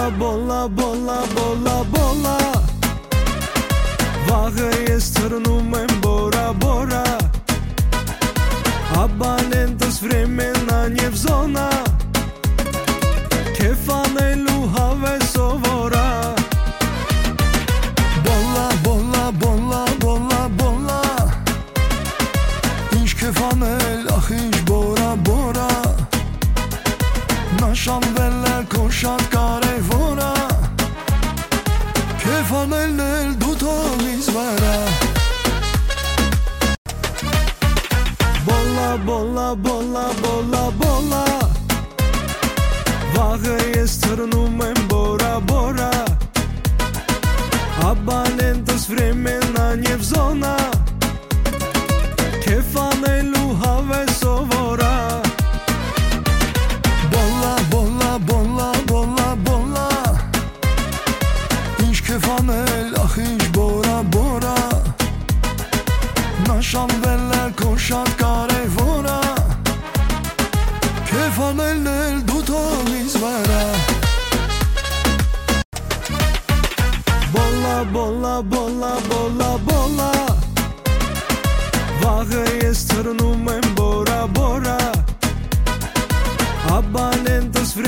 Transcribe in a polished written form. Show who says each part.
Speaker 1: Բոլա, բոլա, բոլա, բոլա Վաղը ես թռնում եմ բորա, բորա Abonentes времена не в зона Կեֆանելու հավեսով որա
Speaker 2: Բոլա, բոլա, բոլա, բոլա, բոլա Ինչ կեֆանել, ախ ինչ բորա, բորա Նաշանվել է քո շատ կարևորա Կեֆանելն էլ դու թող ինձ վրա
Speaker 1: Բոլա, բոլա, բոլա, բոլա Վաղը ես թռնում եմ բորա, բորա Abonentes времена не в зона Կեֆանելու հավեսով որա
Speaker 2: Բոլա, բոլա, բոլա, բոլա, բոլա Ինչ կեֆանել, ախ ինչ բորա, բորա Նաշանվել է քո շատ կարևորա Կեֆանելն էլ դու թող ինձ վրա
Speaker 1: Բոլա, բոլա, բոլա, բոլա Վաղը ես թռնում եմ